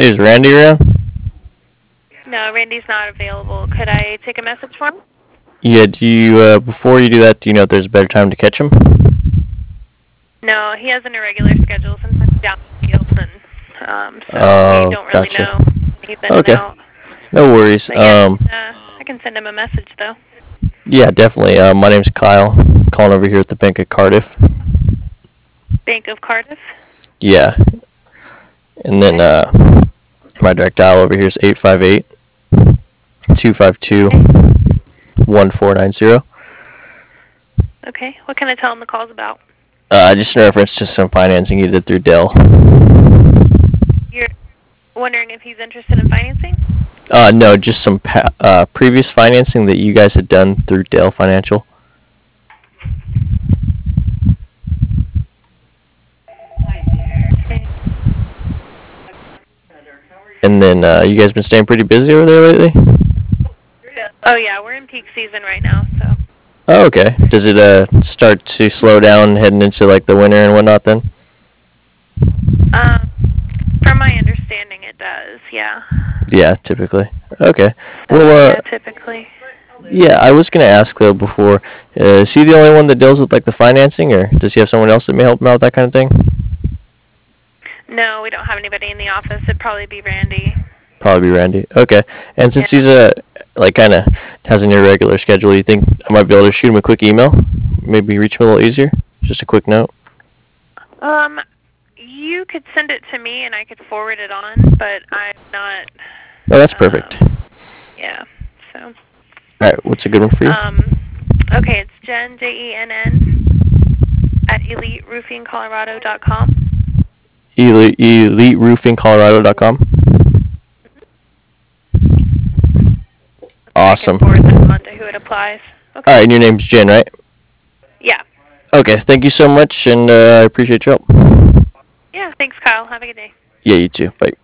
Hey, is Randy around? No, Randy's not available. Could I take a message for him? Yeah, do you, before you do that, do you know if there's a better time to catch him? No, he has an irregular schedule. Sometimes down the field, and so we Oh, don't really gotcha. know. He's in and Okay, out. no worries. But yeah, I can send him a message though. Yeah, definitely. My name's Kyle, calling over here at the Bank of Cardiff. Bank of Cardiff. Yeah, and then, my direct dial over here is 858 252 1490. Okay. What can I tell him the call's about? Just in reference to some financing you did through Dell. You're wondering if he's interested in financing? No, just some previous financing that you guys had done through Dell Financial. Okay. And then, you guys been staying pretty busy over there lately? Oh yeah, we're in peak season right now, so. Oh, okay. Does it start to slow down heading into like the winter and whatnot then? From my understanding, it does. Yeah. Yeah, typically. Okay. So, Well, yeah, typically. yeah, I was gonna ask though before. Is he the only one that deals with like the financing, or does he have someone else that may help him out with that kind of thing? No, we don't have anybody in the office. It'd probably be Randy. Probably Randy. Okay. And since Yeah. he's like kind of has an irregular schedule, you think I might be able to shoot him a quick email? Maybe reach him a little easier. Just a quick note. You could send it to me and I could forward it on, but I'm not. Oh, that's perfect. Yeah. So. All right. What's a good one for you? Okay, it's Jen JENN at EliteRoofingColorado.com. EliteRoofingColorado.com. Awesome. I can forward that on to who it applies. Okay. All right, and your name's Jen, right? Yeah. Okay, thank you so much, and I appreciate your help. Yeah. Thanks, Kyle. Have a good day. Yeah, you too. Bye.